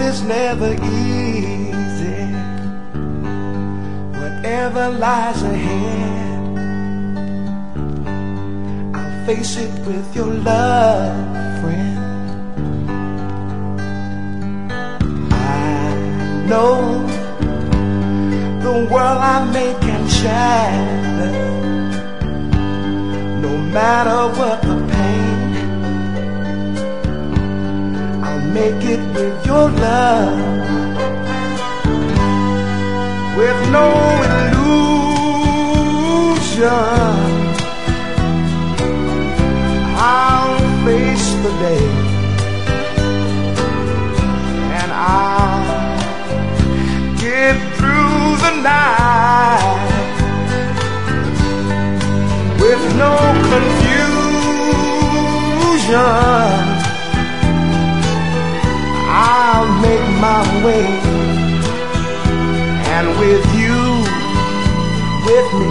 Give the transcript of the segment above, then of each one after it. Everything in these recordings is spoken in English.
is never easy. Whatever lies ahead, I'll face it with your love, friend. I know the world I make can shatter, no matter what the pain. I'll make it with your love, with no illusion. I'll face the day, and I'll get through the night with no confusion. I'll make my way, and with you with me,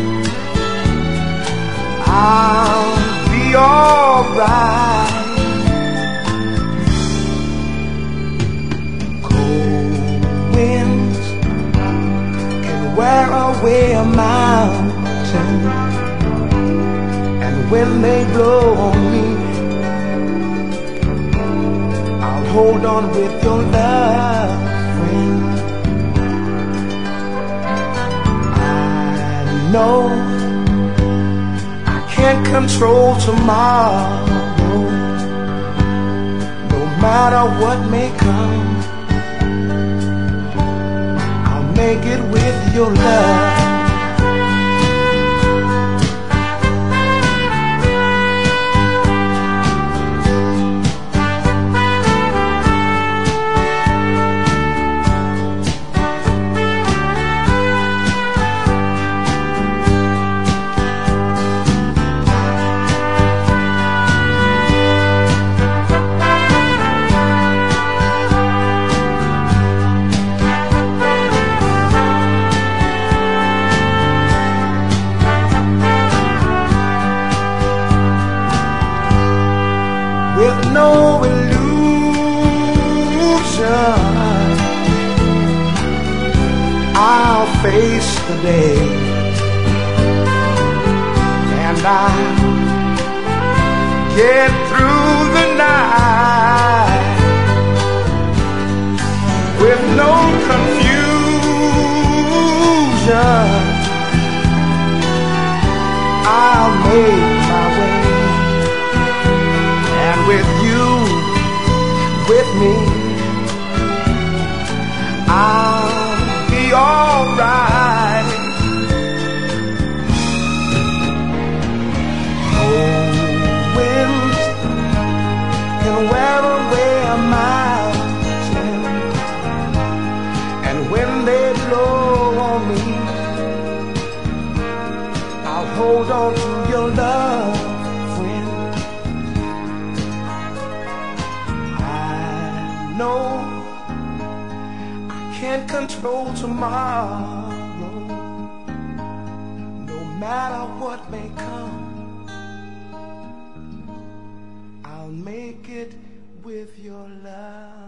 I'll be alright. Cold winds can wear away a mountain, and when they blow on me, I'll hold on with your love, friend. I know I can't control tomorrow, no matter what may come. I'll make it with your love. With no illusion, I'll face the day, and I'll get through the night with no confusion. I'll make my way, and with you with me, I'll be alright. Cold winds can wear away a mountain, and when they blow on me, I'll hold on to your love, friend. No, I can't control tomorrow, no matter what may come. I'll make it with your love.